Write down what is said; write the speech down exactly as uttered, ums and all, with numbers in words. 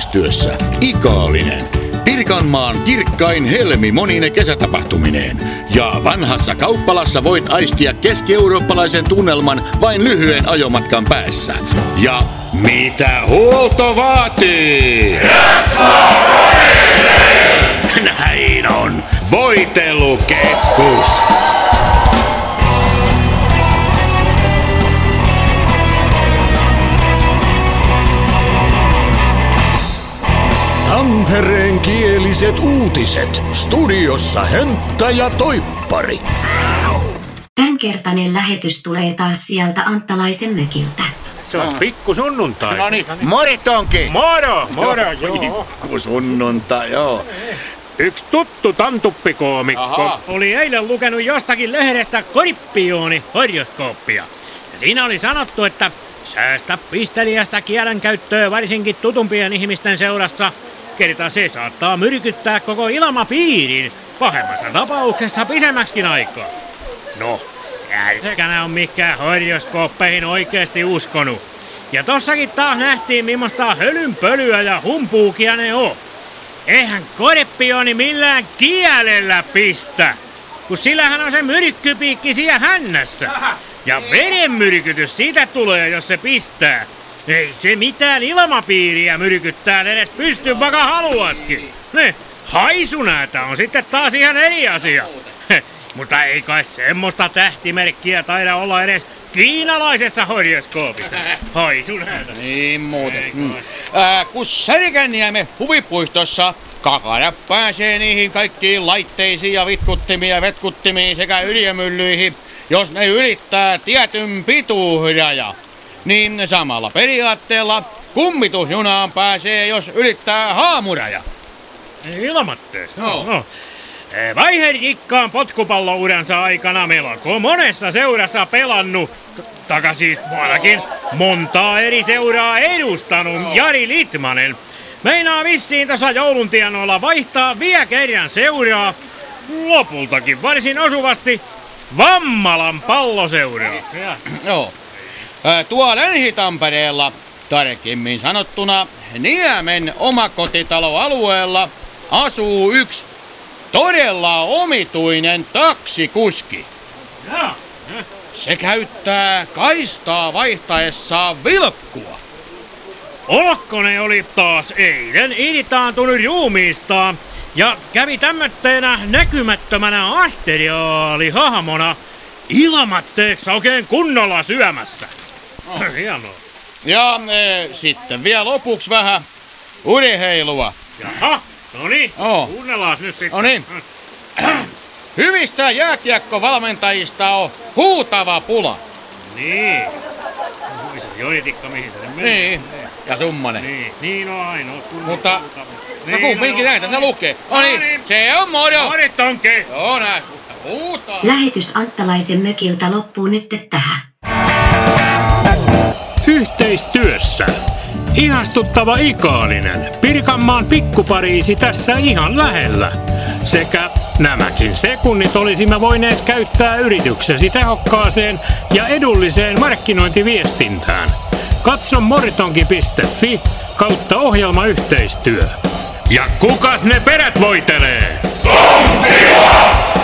yhteistyössä Ikaalinen, Pirkanmaan kirkkain helmi monine kesätapahtumineen. Ja vanhassa kauppalassa voit aistia keski-eurooppalaisen tunnelman vain lyhyen ajomatkan päässä. Ja mitä huolto vaatii? Näin on! Voitelukeskus! Tampereen kieliset uutiset. Studiossa Hönttä ja Toippari. Tämänkertainen lähetys tulee taas sieltä Anttalaisen mökiltä. Se on pikku sunnuntai. No niin, moritonki! Moro, moro, joo. Pikku sunnuntai, joo. Yksi tuttu tantuppikoomikko Aha. oli eilen lukenut jostakin lehdestä Korippioni horoskooppia. Ja siinä oli sanottu, että säästä pisteliästä kielenkäyttöä varsinkin tutumpien ihmisten seurassa, kerta se saattaa myrkyttää koko ilmapiirin, pahemmassa tapauksessa pisemmäksikin aikaa. No, älkänä on mikään horoskooppeihin oikeesti uskonut. Ja tossakin taas nähtiin millaista hölynpölyä ja humpuukia ne on. Eihän Korippioni millään kielellä pistä, kun sillähän on se myrkkypiikki siellä hännässä. Ja verenmyrkytys siitä tulee, jos se pistää. Ei se mitään ilmapiiriä myrkyttää edes pysty, vaikka haluaskin. Ne, haisunäätä on sitten taas ihan eri asia. Mutta ei kai semmoista tähtimerkkiä taida olla edes kiinalaisessa horoskoopissa. Haisunäätä. Niin muuten. Mm. Äh, kun Särkänniemen huvipuistossa kakara pääsee niihin kaikkiin laitteisiin ja vitkuttimiin ja vetkuttimiin sekä yliömyllyihin, jos ne ylittää tietyn pituusraja. Niin samalla periaatteella kummitusjunaan pääsee, jos ylittää haamuraja. Ilmatteessa? Joo. No. Vaiherikkaan potkupallouransa aikana melko monessa seurassa pelannut, taka siis ainakin montaa eri seuraa edustanut Jari Litmanen. Meinaa vissiin tuossa jouluntienoilla vaihtaa vielä kerran seuraa, lopultakin varsin osuvasti Vammalan palloseuraa. Joo. Äh, tuolla Länsi-Tampereella, tarkemmin sanottuna Niemen omakotitaloalueella, asuu yksi todella omituinen taksikuski. Ja. Se käyttää kaistaa vaihtaessaan vilkkua. Olkkonen oli taas eilen irtaantunut ruumiistaan ja kävi tämmötteenä näkymättömänä asteriaalihahmona ilmatteeksi oikein kunnolla syömässä. Oh. Hienoa. Ja e, sitten vielä lopuksi vähän urheilua. Jaha, no niin, Oh. kuunnellaan nyt sitten. No niin. Hyvistä jääkiekkovalmentajista on huutava pula. Niin. Muisa Jonitikka, mihin se nyt meni? Niin. Ja Summanen. Niin, niin on ainoa. Mutta, no niin, kumminkin näitä se lukee. No niin, se on moro. Morittonki. Joo, näin. Huutaa. Lähetys Anttalaisen mökiltä loppuu nyt tähän. Yhteistyössä. Ihastuttava Ikaalinen. Pirkanmaan pikkupariisi tässä ihan lähellä. Sekä nämäkin sekunnit olisimme voineet käyttää yrityksesi tehokkaaseen ja edulliseen markkinointiviestintään. Katso moritonki piste fi kautta ohjelmayhteistyö. Ja kukas ne perät voitelee? Tontila!